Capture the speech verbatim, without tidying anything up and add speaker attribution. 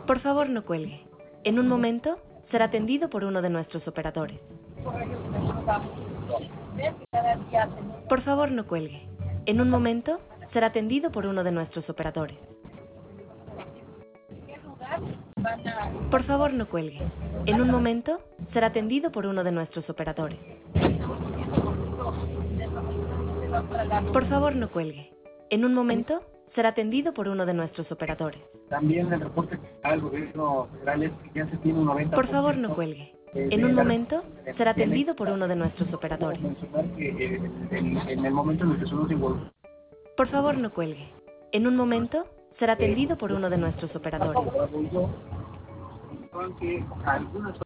Speaker 1: Por favor, no cuelgue. En un momento será atendido por uno de nuestros operadores. Por favor, no cuelgue. En un momento será atendido por uno de nuestros operadores. Por favor, no cuelgue. En un momento será atendido por uno de nuestros operadores. Por favor, no cuelgue. En un momento será atendido por uno de nuestros operadores.
Speaker 2: También el reporte al gobierno federal es que ya se tiene un noventa por
Speaker 1: Por
Speaker 2: ciento.
Speaker 1: favor, no cuelgue. En un momento será atendido por uno de nuestros operadores.
Speaker 2: Que, eh, en, en el momento en el que somos involucrados.
Speaker 1: Por favor, no cuelgue. En un momento será atendido por uno de nuestros operadores.
Speaker 2: Aunque algunas